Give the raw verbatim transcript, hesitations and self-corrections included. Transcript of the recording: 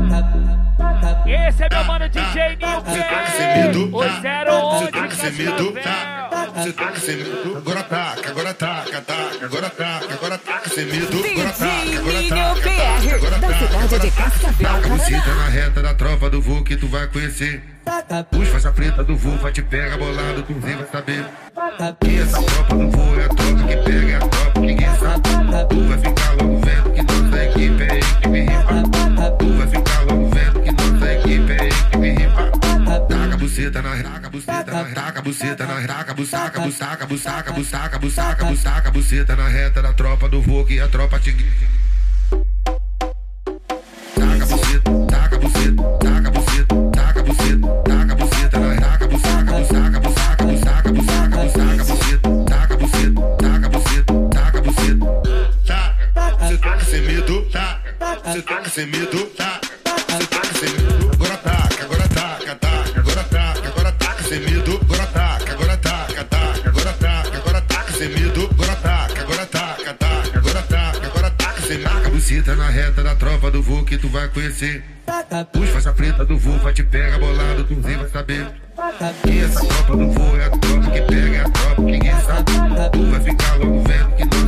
Esse é meu mano D J Nilker, o zero onze Cascavel. Você taca sem medo, agora taca, agora taca, taca, agora taca, agora taca sem medo, agora taca, agora taca, agora taca, taca buceta na reta da tropa do voo que tu vai conhecer. Os faixa preta do voo vai te pegar bolado, tu nem vai saber. E essa tropa do voo é a tropa que pega, é a tropa que ninguém sabe. Tu vai ficar logo vendo que nossa equipe é equipe rima. Tu vai ficar logo vendo que nossa equipe é equipe rima. Taca buceta na taca buceta na taca buceta na taca busaca busaca busaca busaca busaca busaca buceta na reta da tropa do voo que a tropa te taca buceta taca buceta taca buceta taca buceta taca buceta na taca busaca busaca busaca busaca busaca busaca buceta taca buceta taca buceta taca buceta tá você taca sem medo tá você taca sem medo tá você taca sem medo agora taca agora taca taca agora taca agora taca sem medo agora taca agora taca taca agora taca agora taca sem medo agora taca agora taca taca agora taca agora taca sem taca buceta na reta da tropa do voo que tu vai conhecer. Os faixa preta do voo vai te pegar bolado, tu nem vai saber. E essa tropa do voo é a tropa que pega, é a tropa que ninguém sabe. Tu vai ficar logo vendo que não